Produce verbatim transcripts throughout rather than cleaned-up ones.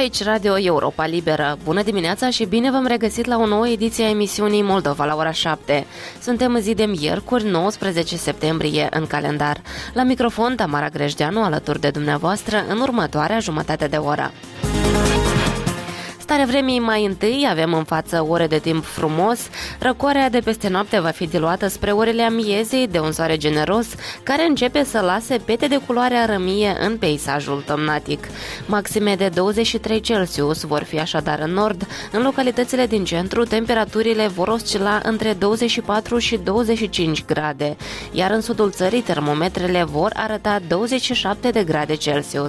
Aici Radio Europa Liberă. Bună dimineața și bine v-am regăsit la o nouă ediție a emisiunii Moldova la ora șapte. Suntem în zi de miercuri, nouăsprezece septembrie în calendar. La microfon Tamara Grejdeanu alături de dumneavoastră în următoarea jumătate de oră. Starea vremii mai întâi, avem în față ore de timp frumos, răcoarea de peste noapte va fi diluată spre orele amiezii de un soare generos, care începe să lase pete de culoare arămie în peisajul tămnatic. Maxime de douăzeci și trei Celsius vor fi așadar în nord, în localitățile din centru temperaturile vor oscila între douăzeci și patru și douăzeci și cinci grade, iar în sudul țării termometrele vor arăta douăzeci și șapte de grade Celsius.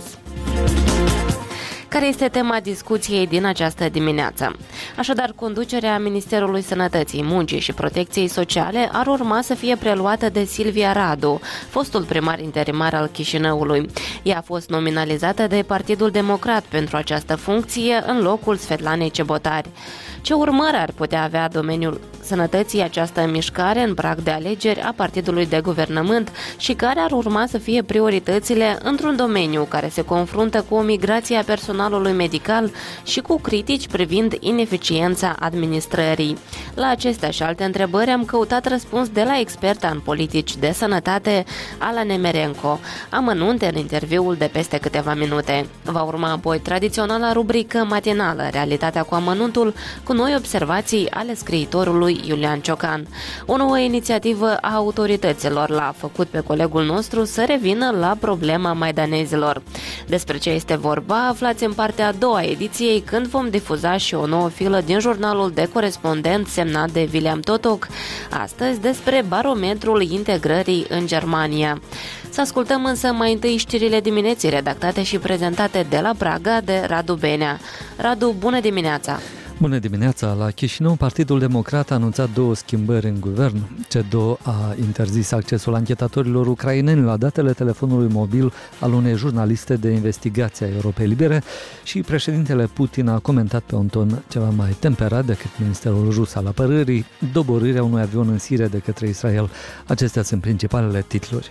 Care este tema discuției din această dimineață? Așadar, conducerea Ministerului Sănătății, Muncii și Protecției Sociale ar urma să fie preluată de Silvia Radu, fostul primar interimar al Chișinăului. Ea a fost nominalizată de Partidul Democrat pentru această funcție în locul Svetlanei Cebotari. Ce urmări ar putea avea domeniul sănătății această mișcare în prag de alegeri a partidului de guvernământ și care ar urma să fie prioritățile într-un domeniu care se confruntă cu o migrație a personalului medical și cu critici privind ineficiența administrării? La acestea și alte întrebări am căutat răspuns de la experta în politici de sănătate, Ala Nemerenco. Amănunte în interviul de peste câteva minute. Va urma apoi tradiționala rubrică matinală, Realitatea cu amănuntul, cu noi observații ale scriitorului Iulian Ciocan. O nouă inițiativă a autorităților l-a făcut pe colegul nostru să revină la problema maidanezilor. Despre ce este vorba, aflați în partea a doua ediției, când vom difuza și o nouă filă din jurnalul de corespondent semnat de William Totoc, astăzi despre barometrul integrării în Germania. Să ascultăm însă mai întâi știrile dimineții redactate și prezentate de la Praga de Radu Benea. Radu, bună dimineața! Bună dimineața! La Chișinău, Partidul Democrat a anunțat două schimbări în guvern. C D O a interzis accesul anchetatorilor ucraineni la datele telefonului mobil al unei jurnaliste de investigație a Europei Libere și președintele Putin a comentat pe un ton ceva mai temperat decât Ministerul Rus al Apărării doborârea unui avion în Siria de către Israel. Acestea sunt principalele titluri.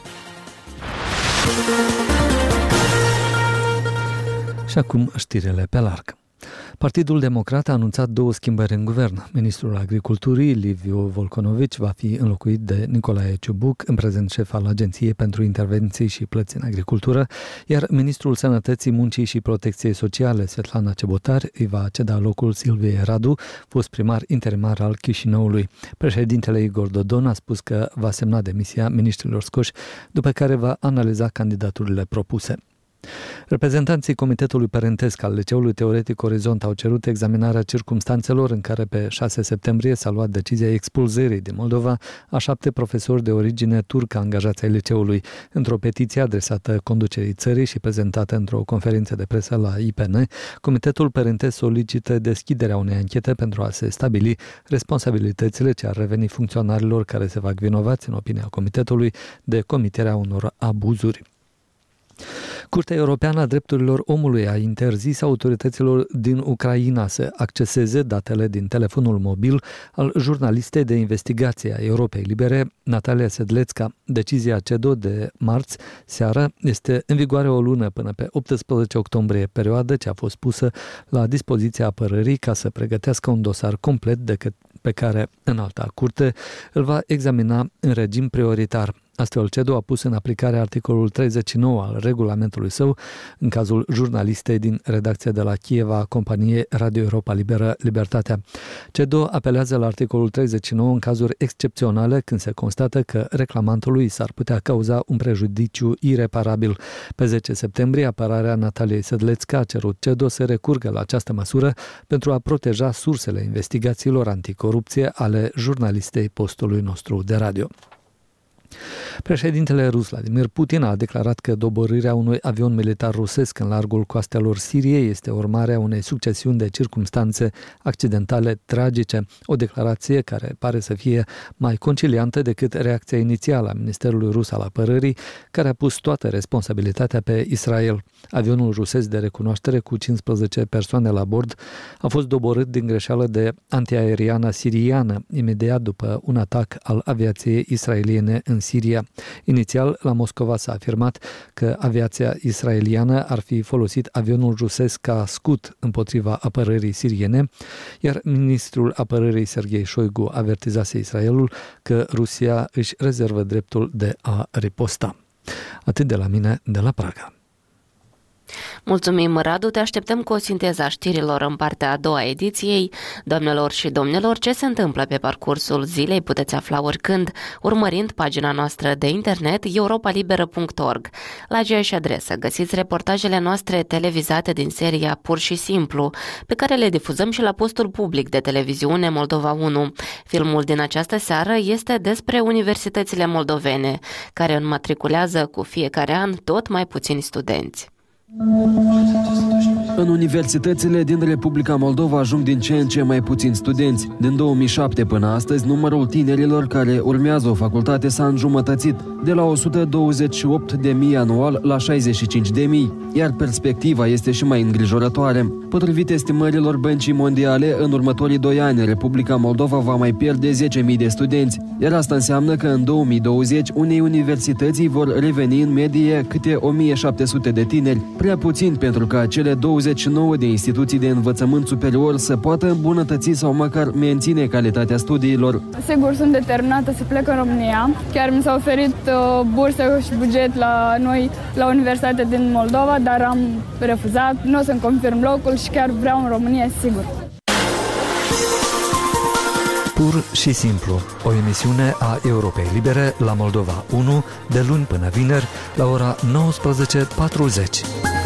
Și acum știrile pe larg. Partidul Democrat a anunțat două schimbări în guvern. Ministrul Agriculturii, Liviu Volconovici, va fi înlocuit de Nicolae Ciubuc, în prezent șef al Agenției pentru Intervenții și Plăți în Agricultură, iar Ministrul Sănătății, Muncii și Protecției Sociale, Svetlana Cebotari, îi va ceda locul Silviei Radu, fost primar interimar al Chișinăului. Președintele Igor Dodon a spus că va semna demisia miniștrilor scoși, după care va analiza candidaturile propuse. Reprezentanții Comitetului Părintesc al Liceului Teoretic Orizont au cerut examinarea circumstanțelor în care pe șase septembrie s-a luat decizia expulzării din Moldova a șapte profesori de origine turcă angajați ai liceului. Într-o petiție adresată conducerii țării și prezentată într-o conferință de presă la I P N, Comitetul Părintesc solicită deschiderea unei anchete pentru a se stabili responsabilitățile ce ar reveni funcționarilor care se fac vinovați, în opinia Comitetului, de comiterea unor abuzuri. Curtea Europeană a Drepturilor Omului a interzis autorităților din Ucraina să acceseze datele din telefonul mobil al jurnalistei de investigație a Europei Libere, Natalia Sedlețca. Decizia C D O de marți seară este în vigoare o lună până pe optsprezece octombrie, perioadă ce a fost pusă la dispoziția apărării ca să pregătească un dosar complet decât pe care Înalta Curte îl va examina în regim prioritar. Astfel, C D O a pus în aplicare articolul treizeci și nouă al regulamentului său în cazul jurnalistei din redacția de la Chieva a companiei Radio Europa Liberă Libertatea. C D O apelează la articolul treizeci și nouă în cazuri excepționale când se constată că reclamantului s-ar putea cauza un prejudiciu ireparabil. Pe zece septembrie, apărarea Nataliei Sedlețca a cerut C D O să recurgă la această măsură pentru a proteja sursele investigațiilor anticorupție ale jurnalistei postului nostru de radio. Președintele rus Vladimir Putin a declarat că doborârea unui avion militar rusesc în largul coastelor Siriei este urmarea unei succesiuni de circumstanțe accidentale tragice, o declarație care pare să fie mai conciliantă decât reacția inițială a Ministerului Rus al Apărării, care a pus toată responsabilitatea pe Israel. Avionul rusesc de recunoaștere cu cincisprezece persoane la bord a fost doborât din greșeală de antiaeriană siriană, imediat după un atac al aviației israeliene în Siria. Inițial, la Moscova s-a afirmat că aviația israeliană ar fi folosit avionul rusesc ca scut împotriva apărării siriene, iar ministrul apărării Sergei Shoigu avertizase Israelul că Rusia își rezervă dreptul de a riposta. Atât de la mine, de la Praga. Mulțumim, Radu, te așteptăm cu o sinteză a știrilor în partea a doua ediției. Doamnelor și domnilor, ce se întâmplă pe parcursul zilei puteți afla oricând, urmărind pagina noastră de internet europa liberă punct org. La aceeași adresă găsiți reportajele noastre televizate din seria Pur și Simplu, pe care le difuzăm și la postul public de televiziune Moldova unu. Filmul din această seară este despre universitățile moldovene, care înmatriculează cu fiecare an tot mai puțini studenți. În universitățile din Republica Moldova ajung din ce în ce mai puțini studenți. Din două mii șapte până astăzi, numărul tinerilor care urmează o facultate s-a înjumătățit, de la o sută douăzeci și opt de mii anual la șaizeci și cinci de mii, iar perspectiva este și mai îngrijorătoare. Potrivit estimărilor Băncii Mondiale, în următorii doi ani, Republica Moldova va mai pierde zece mii de studenți, iar asta înseamnă că în două mii douăzeci unei universități vor reveni în medie câte o mie șapte sute de tineri, prea puțin pentru ca cele douăzeci și nouă de instituții de învățământ superior să poată îmbunătăți sau măcar menține calitatea studiilor. Sigur, sunt determinată să plec în România. Chiar mi s-a oferit uh, bursă și buget la noi, la Universitatea din Moldova, dar am refuzat. Nu o să-mi confirm locul și chiar vreau în România, sigur. Pur și simplu, o emisiune a Europei Libere la Moldova unu, de luni până vineri, la ora nouăsprezece patruzeci.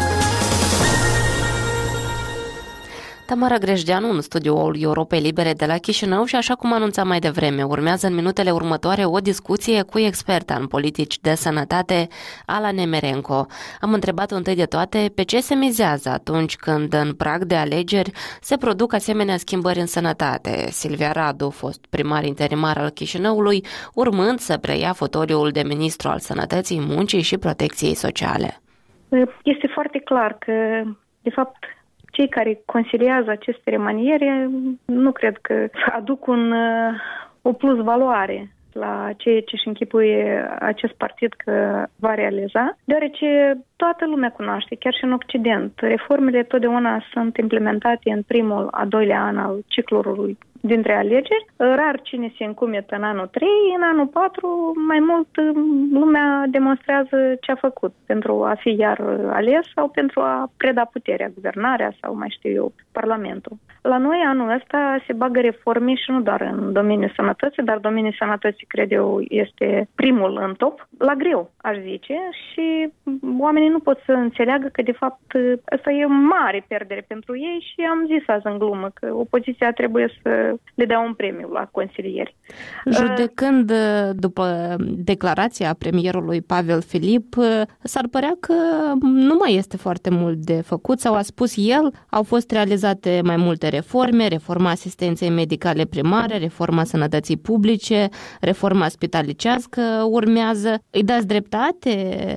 Tamara Grejdeanu în studioul Europei Libere de la Chișinău și, așa cum anunțam mai devreme, urmează în minutele următoare o discuție cu experta în politici de sănătate, Ala Nemerenko. Am întrebat întâi de toate pe ce se mizează atunci când în prag de alegeri se produc asemenea schimbări în sănătate. Silvia Radu, fost primar interimar al Chișinăului, urmând să preia fotoliul de ministru al Sănătății, Muncii și Protecției Sociale. Este foarte clar că, de fapt, cei care consiliază aceste remaniere nu cred că aduc un, o plus valoare la ceea ce își închipuie acest partid că va realiza, deoarece toată lumea cunoaște, chiar și în Occident, reformele totdeauna sunt implementate în primul, a doilea an al ciclului dintre alegeri. Rar cine se încumetă în anul trei, în anul patru mai mult lumea demonstrează ce a făcut pentru a fi iar ales sau pentru a preda puterea, guvernarea sau mai știu eu, Parlamentul. La noi anul ăsta se bagă reforme și nu doar în domeniul sănătății, dar domeniul sănătății, cred eu, este primul în top, la greu, aș zice, și oamenii nu pot să înțeleagă că, de fapt, asta e o mare pierdere pentru ei și am zis azi în glumă că opoziția trebuie să le dea un premiu la consilieri. Judecând după declarația premierului Pavel Filip, s-ar părea că nu mai este foarte mult de făcut, sau a spus el, au fost realizate mai multe reforme, reforma asistenței medicale primare, reforma sănătății publice, reforma spitalicească urmează. Îi dați dreptate?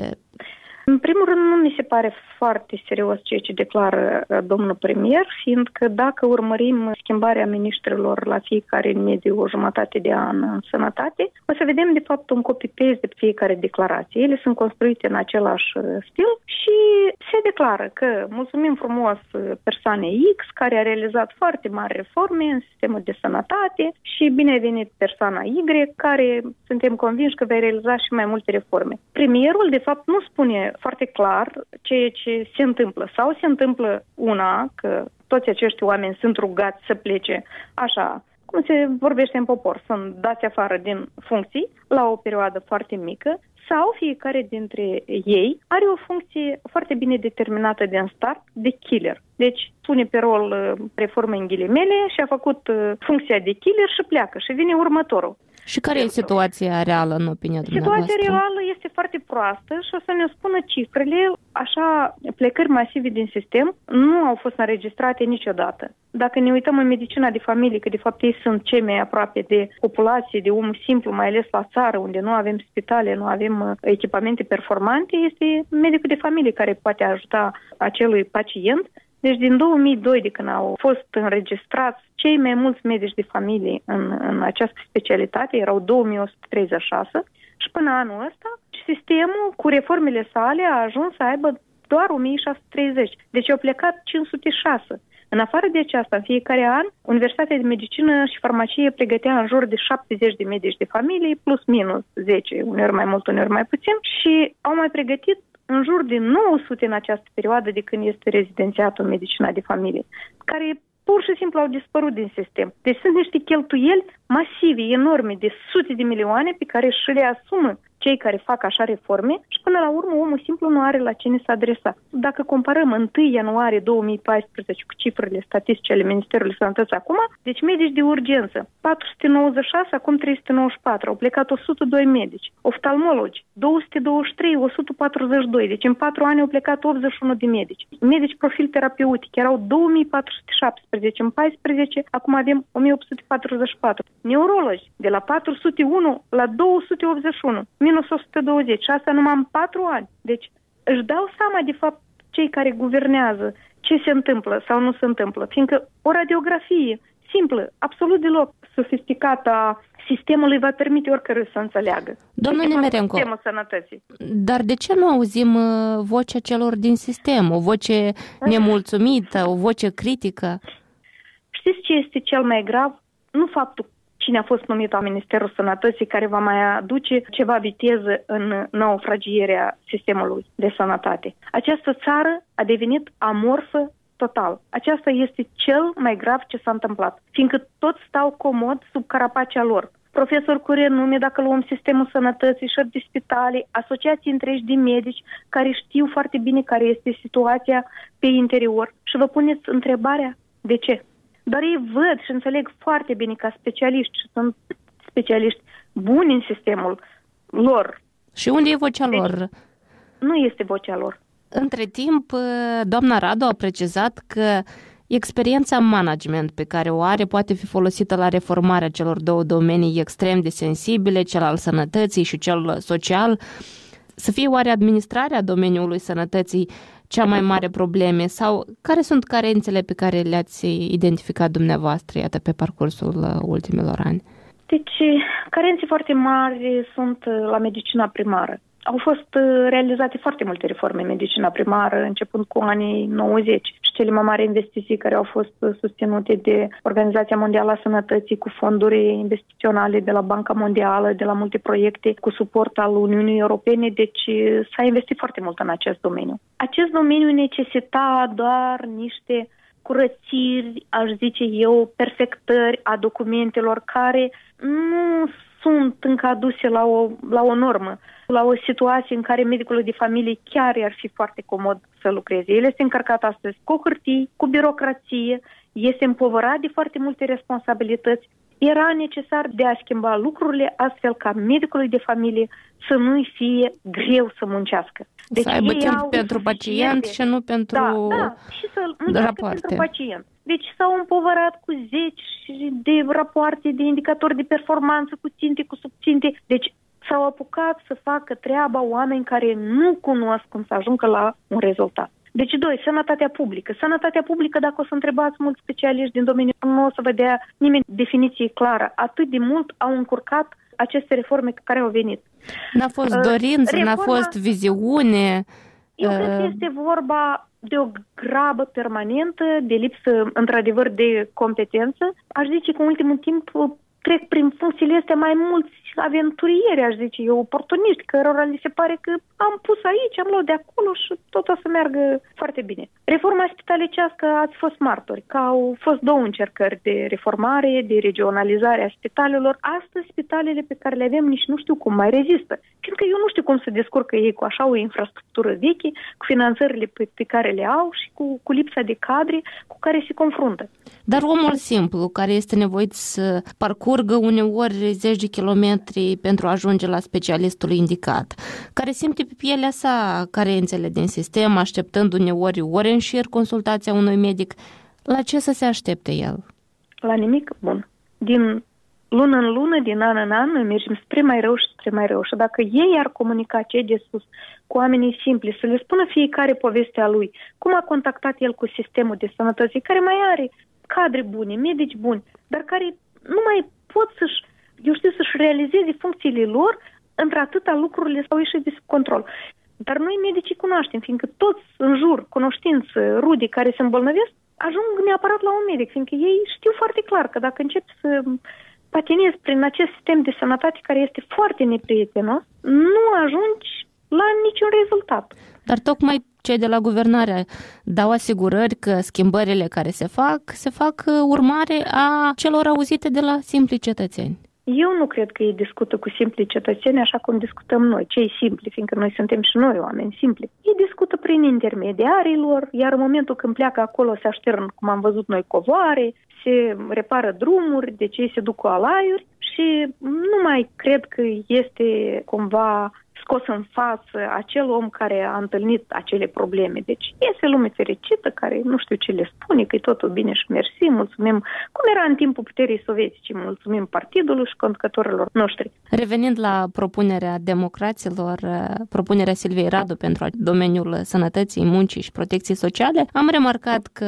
În primul rând, nu mi se pare foarte serios ceea ce declară domnul premier, fiindcă dacă urmărim schimbarea miniștrilor la fiecare în mediu o jumătate de an în sănătate, o să vedem de fapt un copy-paste de fiecare declarație. Ele sunt construite în același stil și se declară că mulțumim frumos persoanei X care a realizat foarte mari reforme în sistemul de sănătate și bine a venit persoana Y care suntem convinși că va realiza și mai multe reforme. Premierul de fapt nu spune foarte clar ceea ce se întâmplă. Sau se întâmplă una, că toți acești oameni sunt rugați să plece așa, cum se vorbește în popor, sunt dați afară din funcții la o perioadă foarte mică, sau fiecare dintre ei are o funcție foarte bine determinată din start de killer. Deci pune pe rol reforme în ghilimele și a făcut funcția de killer și pleacă și vine următorul. Și care e situația reală în opinia dumneavoastră? Situația reală este foarte proastă și o să ne spună cifrele. Așa, plecări masive din sistem nu au fost înregistrate niciodată. Dacă ne uităm în medicina de familie, că de fapt ei sunt cei mai aproape de populație, de om simplu, mai ales la țară, unde nu avem spitale, nu avem echipamente performante, este medicul de familie care poate ajuta acelui pacient. Deci din două mii doi, de când au fost înregistrați cei mai mulți medici de familie în, în această specialitate, erau două mii o sută treizeci și șase, și până anul ăsta, sistemul cu reformele sale a ajuns să aibă doar o mie șase sute treizeci. Deci au plecat cinci sute șase. În afară de aceasta, în fiecare an, Universitatea de Medicină și Farmacie pregătea în jur de șaptezeci de medici de familie, plus minus zece, uneori mai mult, uneori mai puțin, și au mai pregătit în jur de nouă sute în această perioadă de când este rezidențiatul în medicina de familie, care pur și simplu au dispărut din sistem. Deci sunt niște cheltuieli masive, enorme, de sute de milioane pe care și le asumă cei care fac așa reforme și până la urmă omul simplu nu are la cine să adresa. Dacă comparăm întâi ianuarie două mii paisprezece cu cifrele statistice ale Ministerului Sănătății acum, deci medici de urgență, patru sute nouăzeci și șase, acum trei sute nouăzeci și patru, au plecat o sută doi medici, oftalmologi, două sute douăzeci și trei, o sută patruzeci și doi, deci în patru ani au plecat optzeci și unu de medici. Medici profil terapeutic erau două mii patru sute șaptesprezece, în paisprezece, acum avem o mie opt sute patruzeci și patru. Neurologi, de la patru sute unu la două sute optzeci și unu. minus o sută douăzeci și asta numai în patru ani. Deci își dau seama de fapt cei care guvernează ce se întâmplă sau nu se întâmplă. Fiindcă o radiografie simplă, absolut deloc sofisticată a sistemului va permite oricărui să înțeleagă. Domnul Nemerenco, dar de ce nu auzim vocea celor din sistem? O voce nemulțumită, o voce critică? Știți ce este cel mai grav? Nu faptul cine a fost numit la Ministerul Sănătății care va mai aduce ceva viteză în naufragierea sistemului de sănătate. Această țară a devenit amorfă total. Aceasta este cel mai grav ce s-a întâmplat, fiindcă toți stau comod sub carapacea lor. Profesori cu renume, dacă luăm sistemul sănătății, șefi de spitale, asociații întregi de medici care știu foarte bine care este situația pe interior și vă puneți întrebarea de ce? Dar ei văd și înțeleg foarte bine ca specialiști și sunt specialiști buni în sistemul lor. Și unde e vocea deci, lor? Nu este vocea lor. Între timp, doamna Radu a precizat că experiența management pe care o are poate fi folosită la reformarea celor două domenii extrem de sensibile, cel al sănătății și cel social. Să fie oare administrarea domeniului sănătății cea mai mare probleme sau care sunt carențele pe care le-ați identificat dumneavoastră, iată, pe parcursul ultimilor ani? Deci, carențe foarte mari sunt la medicina primară. Au fost realizate foarte multe reforme în medicina primară, începând cu anii nouăzeci. Și cele mai mari investiții care au fost susținute de Organizația Mondială a Sănătății cu fonduri investiționale de la Banca Mondială, de la multe proiecte cu suport al Uniunii Europene, deci s-a investit foarte mult în acest domeniu. Acest domeniu necesita doar niște curățiri, aș zice eu, perfectări a documentelor care nu sunt încă aduse la o, la o normă, la o situație în care medicul de familie chiar ar fi foarte comod să lucreze. El este încărcat astăzi cu hârtii, cu birocrație, este împovărat de foarte multe responsabilități. Era necesar de a schimba lucrurile astfel ca medicului de familie să nu-i fie greu să muncească. Deci să aibă timp pentru pacient și nu pentru da, da, și să muncească pentru pacient. Deci s-au împovărat cu zeci de rapoarte, de indicatori de performanță, cu ținte, cu subținte. Deci s-au apucat să facă treaba oameni care nu cunosc cum să ajungă la un rezultat. Deci, doi, sănătatea publică. Sănătatea publică, dacă o să întrebați mulți specialiști din domeniu, nu o să vă dea nimeni definiție clară. Atât de mult au încurcat aceste reforme care au venit. N-a fost dorință, Reforma, n-a fost viziune. Eu uh... cred că este vorba de o grabă permanentă, de lipsă, într-adevăr, de competență. Aș zice că în ultimul timp trec prin funcțiile astea mai mulți aventurieri, aș zice eu, oportuniști, cărora li se pare că am pus aici, am luat de acolo și tot o să meargă foarte bine. Reforma spitalicească ați fost martori, că au fost două încercări de reformare, de regionalizare a spitalelor. Astăzi, spitalele pe care le avem nici nu știu cum mai rezistă. Fiindcă eu nu știu cum să descurcă ei cu așa o infrastructură veche, cu finanțările pe, pe care le au și cu, cu lipsa de cadre cu care se confruntă. Dar omul simplu, care este nevoit să parcurgă uneori zeci de kilometri pentru a ajunge la specialistul indicat, care simte pe pielea sa carențele din sistem, așteptând uneori ore în șir consultația unui medic, la ce să se aștepte el? La nimic bun. Din lună în lună, din an în an, noi mergem spre mai rău și spre mai rău. Și dacă ei ar comunica cei de sus cu oamenii simpli, să le spună fiecare povestea lui, cum a contactat el cu sistemul de sănătate, care mai are cadre bune, medici buni, dar care nu mai pot să-și, eu știu, să-și realizeze funcțiile lor într-atâta lucrurile s-au ieșit de sub control. Dar noi medicii cunoaștem, fiindcă toți în jur, cunoștinți, rude care se îmbolnăvesc, ajung neapărat la un medic, fiindcă ei știu foarte clar că dacă începi să patinezi prin acest sistem de sănătate care este foarte neprietenos, nu ajungi la niciun rezultat. Dar tocmai cei de la guvernare dau asigurări că schimbările care se fac, se fac urmare a celor auzite de la simpli cetățeni. Eu nu cred că ei discută cu simpli cetățeni așa cum discutăm noi, cei simpli, fiindcă noi suntem și noi oameni simpli. Ei discută prin intermediarii lor, iar în momentul când pleacă acolo se aștern, cum am văzut noi, covoare, se repară drumuri, deci ei se duc cu alaiuri și nu mai cred că este cumva scos în față acel om care a întâlnit acele probleme. Deci este lume fericită care nu știu ce le spune, că e totul bine și mersi, mulțumim, cum era în timpul puterii sovietice, mulțumim partidului și conducătorilor noștri. Revenind la propunerea democraților, propunerea Silviei Radu pentru domeniul sănătății, muncii și protecției sociale, am remarcat că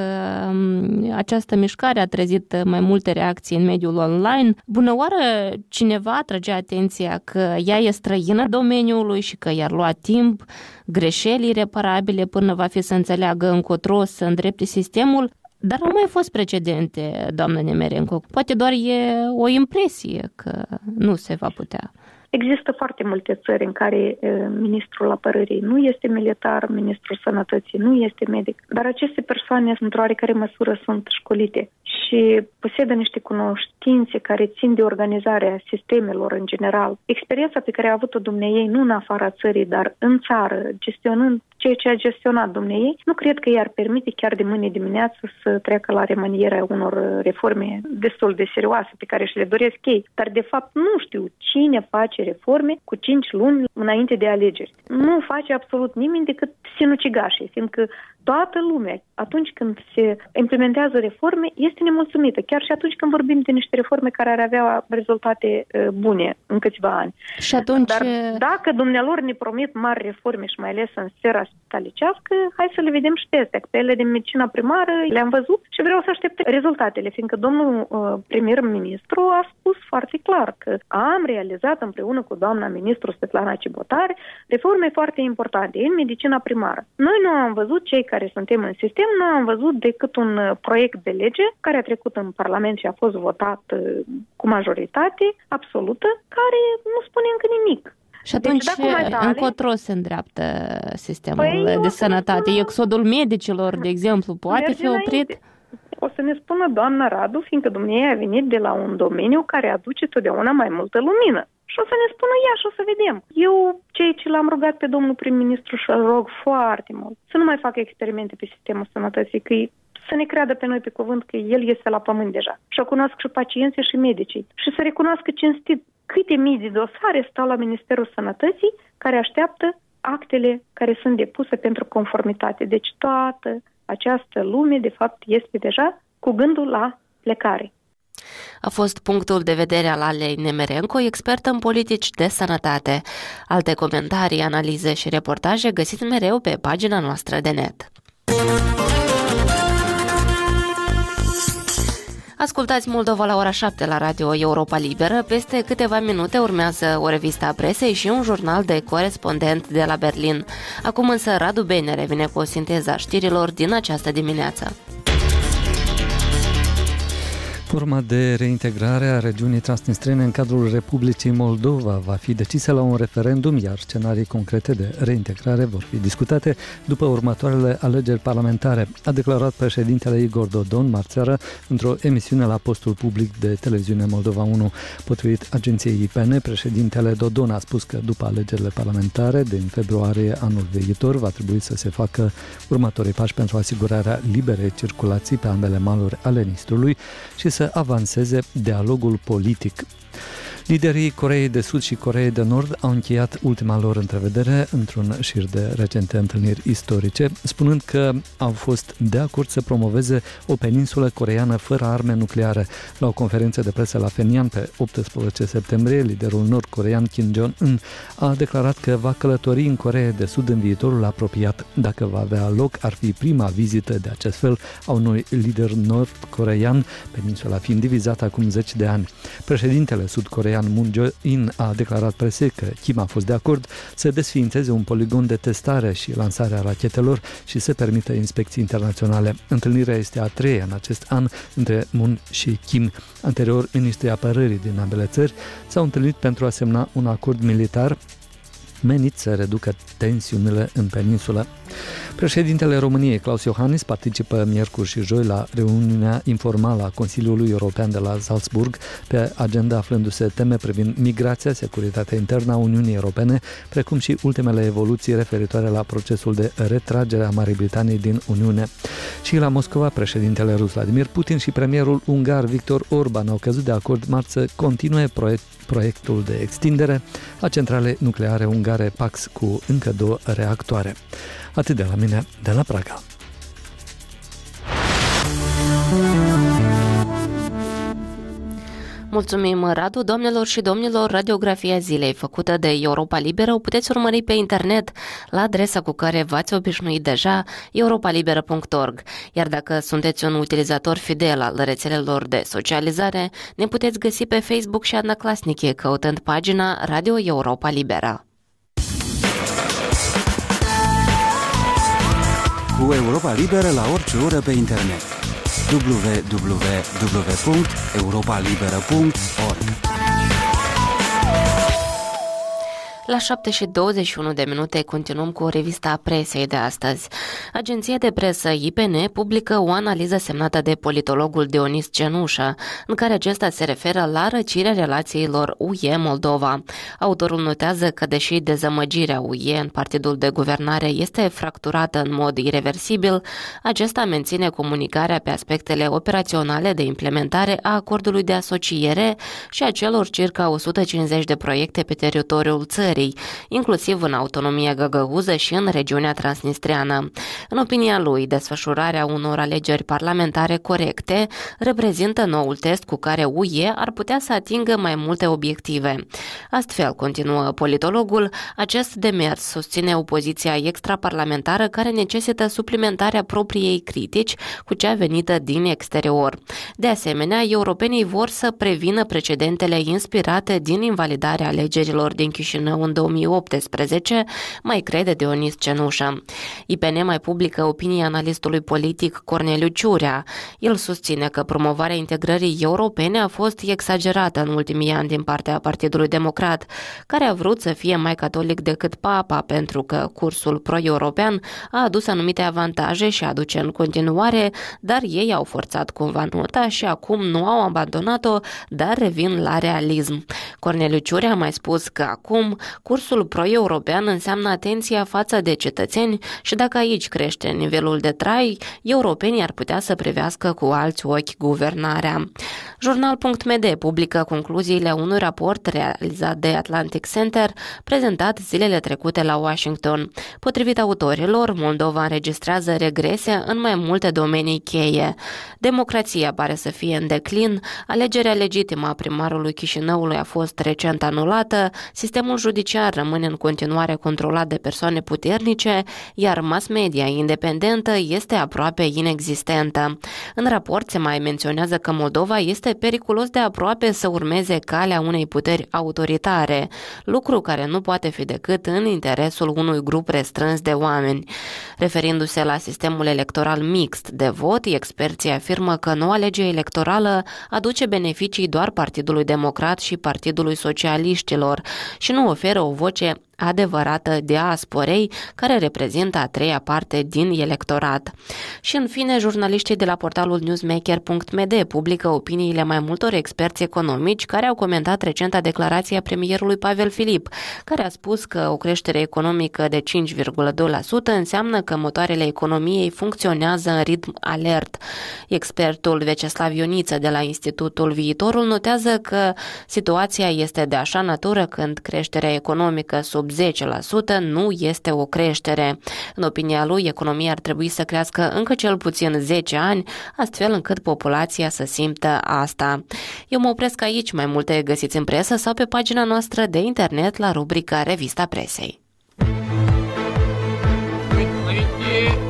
această mișcare a trezit mai multe reacții în mediul online. Bună oară, cineva atrage atenția că ea e străină domeniul și că i-ar lua timp, greșeli ireparabile până va fi să înțeleagă încotro să îndrepte sistemul, dar au mai fost precedente, doamnă Nemerenko. Poate doar e o impresie că nu se va putea. Există foarte multe țări în care e, ministrul apărării nu este militar, ministrul sănătății nu este medic, dar aceste persoane, într-o oarecare măsură, sunt școlite și posedă niște cunoștințe care țin de organizarea sistemelor în general. Experiența pe care a avut-o dumneiei, nu în afara țării, dar în țară, gestionând ceea ce a gestionat dumneiei, nu cred că i-ar permite chiar de mâine dimineață să treacă la remanierea unor reforme destul de serioase pe care și le doresc ei. Dar, de fapt, nu știu cine face reforme cu cinci luni înainte de alegeri. Nu face absolut nimeni decât sinucigașii, fiindcă toată lumea, atunci când se implementează reforme, este nemulțumită. Chiar și atunci când vorbim de niște reforme care ar avea rezultate uh, bune în câțiva ani. Și atunci... Dar dacă dumnealor ne promit mari reforme și mai ales în sfera spitalicească, hai să le vedem și pe astea. Pe ele de medicina primară le-am văzut și vreau să aștept rezultatele, fiindcă domnul uh, premier-ministru a spus foarte clar că am realizat împreună cu doamna ministru Svetlana Cibotari reforme foarte importante în medicina primară. Noi nu am văzut, cei care suntem în sistem, nu am văzut decât un proiect de lege care a trecut în Parlament și a fost votat cu majoritate absolută, care nu spune încă nimic. Și atunci, deci, tale, încotro se îndreaptă sistemul păi de sănătate? Spun... Exodul medicilor, de exemplu, poate fi oprit? Înainte. O să ne spună doamna Radu, fiindcă dumneavoastră a venit de la un domeniu care aduce totdeauna mai multă lumină. Și o să ne spună ea și o să vedem. Eu, cei ce l-am rugat pe domnul prim-ministru și îl rog foarte mult să nu mai facă experimente pe sistemul sănătății, că să ne creadă pe noi pe cuvânt că el este la pământ deja. Și o cunosc și pacienții și medicii. Și să recunoască cinstit câte mii de dosare stau la Ministerul Sănătății care așteaptă actele care sunt depuse pentru conformitate. Deci toată această lume, de fapt, este deja cu gândul la plecare. A fost punctul de vedere al Alei Nemerenko, expertă în politici de sănătate. Alte comentarii, analize și reportaje găsiți mereu pe pagina noastră de net. Ascultați Moldova la ora șapte la Radio Europa Liberă. Peste câteva minute urmează o revistă a presei și un jurnal de corespondent de la Berlin. Acum însă Radu Bene revine cu o sinteză a știrilor din această dimineață. Forma de reintegrare a regiunii transnistrene în cadrul Republicii Moldova va fi decisă la un referendum, iar scenarii concrete de reintegrare vor fi discutate după următoarele alegeri parlamentare, a declarat președintele Igor Dodon marțeară într-o emisiune la postul public de televiziune Moldova unu. Potrivit agenției I P N, președintele Dodon a spus că după alegerile parlamentare din februarie anul viitor va trebui să se facă următorii pași pentru asigurarea liberei circulații pe ambele maluri ale Nistrului și să avanseze dialogul politic. Liderii Coreei de Sud și Coreei de Nord au încheiat ultima lor întrevedere într-un șir de recente întâlniri istorice, spunând că au fost de acord să promoveze o peninsulă coreeană fără arme nucleare. La o conferință de presă la Phenian pe optsprezece septembrie, liderul nord-corean Kim Jong-un a declarat că va călători în Coreea de Sud în viitorul apropiat. Dacă va avea loc, ar fi prima vizită de acest fel a unui lider nord-coreean, peninsula fiind divizată acum zece de ani. Președintele sud-corean corean Moon Jae-in a declarat presei că Kim a fost de acord să desființeze un poligon de testare și lansarea rachetelor și să permită inspecții internaționale. Întâlnirea este a treia în acest an între Moon și Kim. Anterior, ministrii apărării din ambele țări s-au întâlnit pentru a semna un acord militar menit să reducă tensiunile în peninsulă. Președintele României, Klaus Iohannis, participă miercuri și joi la reuniunea informală a Consiliului European de la Salzburg, pe agenda aflându-se teme privind migrația, securitatea internă a Uniunii Europene, precum și ultimele evoluții referitoare la procesul de retragere a Marii Britanii din Uniune. Și la Moscova, președintele rus Vladimir Putin și premierul ungar Viktor Orban au căzut de acord marți să continue proiect proiectul de extindere a centralei nucleare ungare Pax cu încă două reactoare. Atât de la mine, de la Praga. Mulțumim, Radu. Doamnelor și domnilor, radiografia zilei făcută de Europa Liberă o puteți urmări pe internet la adresa cu care v-ați obișnuit deja, europa liberă punct org. Iar dacă sunteți un utilizator fidel al rețelelor de socializare, ne puteți găsi pe Facebook și Adnaclasnice, căutând pagina Radio Europa Liberă. Cu Europa Liberă la orice oră pe internet. w w w punct europa liberă punct org. La șapte și douăzeci și unu de minute continuăm cu revista presei de astăzi. Agenția de presă I P N publică o analiză semnată de politologul Dionis Cenușă, în care acesta se referă la răcirea relațiilor U E Moldova. Autorul notează că, deși dezamăgirea U E în partidul de guvernare este fracturată în mod irreversibil, acesta menține comunicarea pe aspectele operaționale de implementare a acordului de asociere și a celor circa o sută cincizeci de proiecte pe teritoriul țării, inclusiv în autonomia găgăuză și în regiunea transnistreană. În opinia lui, desfășurarea unor alegeri parlamentare corecte reprezintă noul test cu care U E ar putea să atingă mai multe obiective. Astfel, continuă politologul, acest demers susține opoziția extraparlamentară care necesită suplimentarea propriei critici cu cea venită din exterior. De asemenea, europenii vor să prevină precedentele inspirate din invalidarea alegerilor din Chișinău în două mii optsprezece, mai crede Dionis Cenușă. I P N mai publică opinia analistului politic Corneliu Ciurea. El susține că promovarea integrării europene a fost exagerată în ultimii ani din partea Partidului Democrat, care a vrut să fie mai catolic decât Papa, pentru că cursul pro-european a adus anumite avantaje și aduce în continuare, dar ei au forțat cumva nota și acum nu au abandonat-o, dar revin la realism. Corneliu Ciurea a mai spus că acum cursul pro-european înseamnă atenția față de cetățeni și dacă aici crește nivelul de trai, europenii ar putea să privească cu alți ochi guvernarea. Jurnal punct m d publică concluziile unui raport realizat de Atlantic Center, prezentat zilele trecute la Washington. Potrivit autorilor, Moldova înregistrează regrese în mai multe domenii cheie. Democrația pare să fie în declin, alegerea legitimă a primarului Chișinăului a fost recent anulată, sistemul judiciar rămâne în continuare controlat de persoane puternice, iar mass media independentă este aproape inexistentă. În raport se mai menționează că Moldova este periculos de aproape să urmeze calea unei puteri autoritare, lucru care nu poate fi decât în interesul unui grup restrâns de oameni. Referindu-se la sistemul electoral mixt de vot, experții afirmă că noua lege electorală aduce beneficii doar Partidului Democrat și Partidului Socialiștilor și nu oferă o voce adevărată diasporei, care reprezintă a treia parte din electorat. Și în fine, jurnaliștii de la portalul newsmaker punct m d publică opiniile mai multor experți economici care au comentat recenta declarație a premierului Pavel Filip, care a spus că o creștere economică de cinci virgulă doi la sută înseamnă că motoarele economiei funcționează în ritm alert. Expertul Veceslav Ioniță de la Institutul Viitorul notează că situația este de așa natură când creșterea economică sub zece la sută nu este o creștere. În opinia lui, economia ar trebui să crească încă cel puțin zece ani, astfel încât populația să simtă asta. Eu mă opresc aici, mai multe găsiți în presă sau pe pagina noastră de internet la rubrica Revista Presei.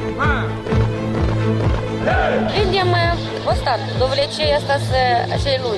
Видимо, вот так, до влечения остаться lungi.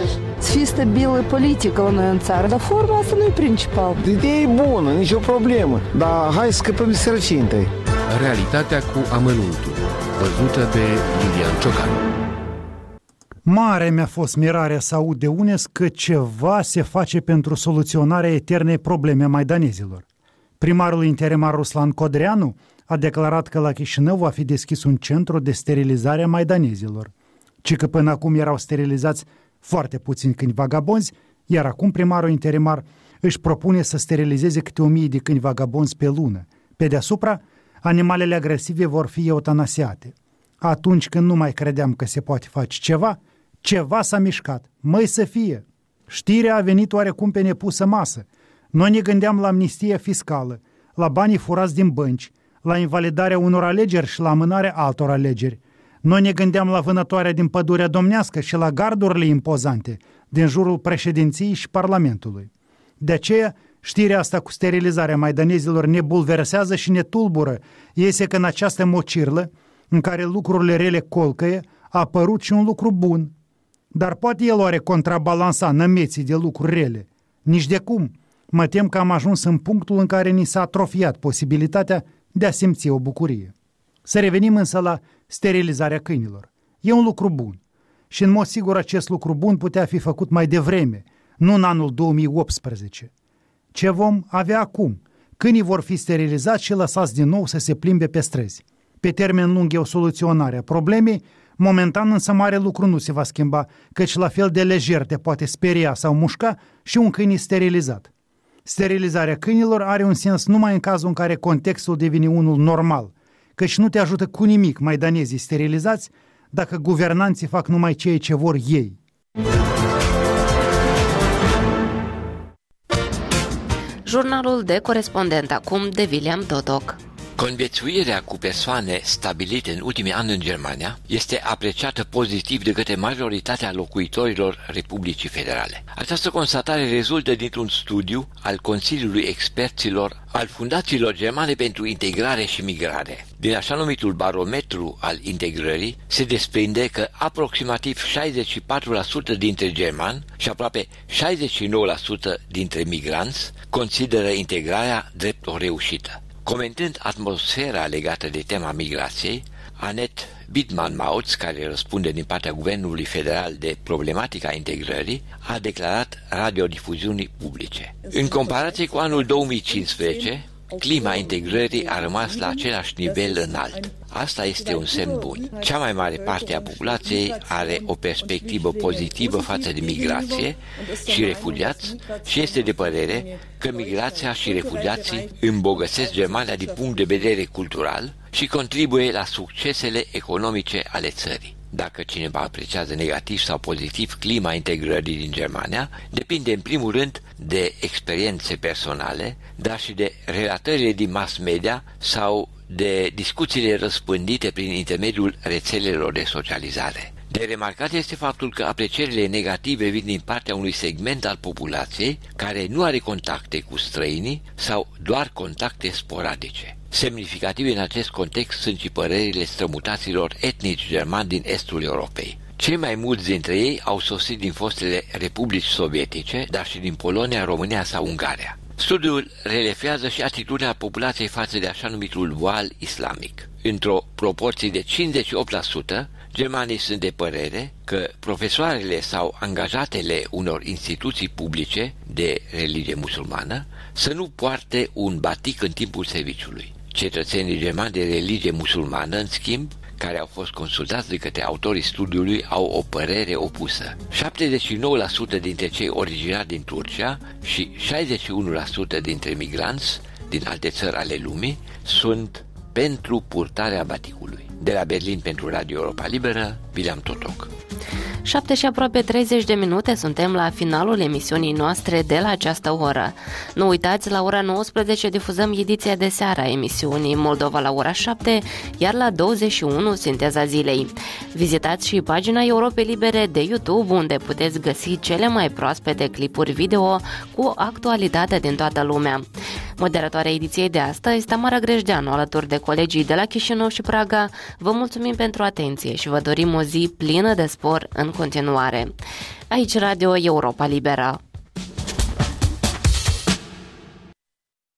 să fie stabilă politică la noi în țară, dar forma asta nu e principal. Ideea e bună, nicio problemă, dar hai să scăpăm de sărăcie întâi. Realitatea cu amănuntul, văzută de Lilian Ciocan. Mare mi-a fost mirarea să aud de UNES că ceva se face pentru soluționarea eternei probleme a maidanezilor. Primarul interimar Ruslan Codreanu a declarat că la Chișinău va fi deschis un centru de sterilizare a maidanezilor, ci că până acum erau sterilizați foarte puțini câini vagabonzi, iar acum primarul interimar își propune să sterilizeze câte o mie de câini vagabonzi pe lună. Pe deasupra, animalele agresive vor fi eutanasiate. Atunci când nu mai credeam că se poate face ceva, ceva s-a mișcat. Măi să fie! Știrea a venit oarecum pe nepusă masă. Noi ne gândeam la amnistie fiscală, la banii furați din bănci, la invalidarea unor alegeri și la amânarea altor alegeri. Noi ne gândeam la vânătoarea din pădurea domnească și la gardurile impozante din jurul președinției și Parlamentului. De aceea, știrea asta cu sterilizarea maidanezilor ne bulversează și ne tulbură. Iese că în această mocirlă, în care lucrurile rele colcăie, a apărut și un lucru bun. Dar poate el oare contrabalansa nămeții de lucruri rele? Nici de cum. Mă tem că am ajuns în punctul în care ni s-a atrofiat posibilitatea de a simți o bucurie. Să revenim însă la sterilizarea câinilor. E un lucru bun. Și în mod sigur acest lucru bun putea fi făcut mai devreme, nu în anul două mii optsprezece. Ce vom avea acum? Câinii vor fi sterilizați și lăsați din nou să se plimbe pe străzi. Pe termen lung e o soluționare a problemei, momentan însă mare lucru nu se va schimba, căci la fel de lejer te poate speria sau mușca și un câine sterilizat. Sterilizarea câinilor are un sens numai în cazul în care contextul devine unul normal, căci nu te ajută cu nimic maidanezii sterilizați dacă guvernanții fac numai ceea ce vor ei. Jurnalul de corespondent acum de William Totoc. Conviețuirea cu persoane stabilite în ultimii ani în Germania este apreciată pozitiv de către majoritatea locuitorilor Republicii Federale. Această constatare rezultă dintr-un studiu al Consiliului Experților al Fundațiilor Germane pentru Integrare și Migrare. Din așa numitul barometru al integrării se desprinde că aproximativ șaizeci și patru la sută dintre germani și aproape șaizeci și nouă la sută dintre migranți consideră integrarea drept o reușită. Comentând atmosfera legată de tema migrației, Annette Bittmann-Mautz, care răspunde din partea Guvernului Federal de problematica integrării, a declarat radiodifuziunii publice. În comparație cu anul două mii cincisprezece, clima integrării a rămas la același nivel înalt. Asta este un semn bun. Cea mai mare parte a populației are o perspectivă pozitivă față de migrație și refugiați și este de părere că migrația și refugiații îmbogățesc Germania din punct de vedere cultural și contribuie la succesele economice ale țării. Dacă cineva apreciază negativ sau pozitiv clima integrării din Germania, depinde în primul rând de experiențe personale, dar și de relatările din mass media sau de discuțiile răspândite prin intermediul rețelelor de socializare. De remarcat este faptul că aprecierile negative vin din partea unui segment al populației care nu are contacte cu străinii sau doar contacte sporadice. Semnificative în acest context sunt și părerile strămutaților etnici germani din estul Europei. Cei mai mulți dintre ei au sosit din fostele republici sovietice, dar și din Polonia, România sau Ungaria. Studiul relefează și atitudinea populației față de așa numitul voal islamic. Într-o proporție de cincizeci și opt la sută, germanii sunt de părere că profesoarele sau angajatele unor instituții publice de religie musulmană să nu poarte un batic în timpul serviciului. Cetățenii germani de religie musulmană, în schimb, care au fost consultați de către autorii studiului, au o părere opusă. șaptezeci și nouă la sută dintre cei originari din Turcia și șaizeci și unu la sută dintre migranți din alte țări ale lumii sunt pentru purtarea baticului. De la Berlin pentru Radio Europa Liberă, William Totoc. șapte și aproape treizeci de minute, suntem la finalul emisiunii noastre de la această oră. Nu uitați, la ora nouăsprezece difuzăm ediția de seară a emisiunii Moldova la ora șapte, iar la douăzeci și unu Sinteza zilei. Vizitați și pagina Europei Libere de YouTube, unde puteți găsi cele mai proaspete clipuri video cu actualitate din toată lumea. Moderatoarea ediției de astăzi este Tamara Grejdeanu, alături de colegii de la Chișinău și Praga. Vă mulțumim pentru atenție și vă dorim o zi plină de spor în continuare. Aici Radio Europa Liberă.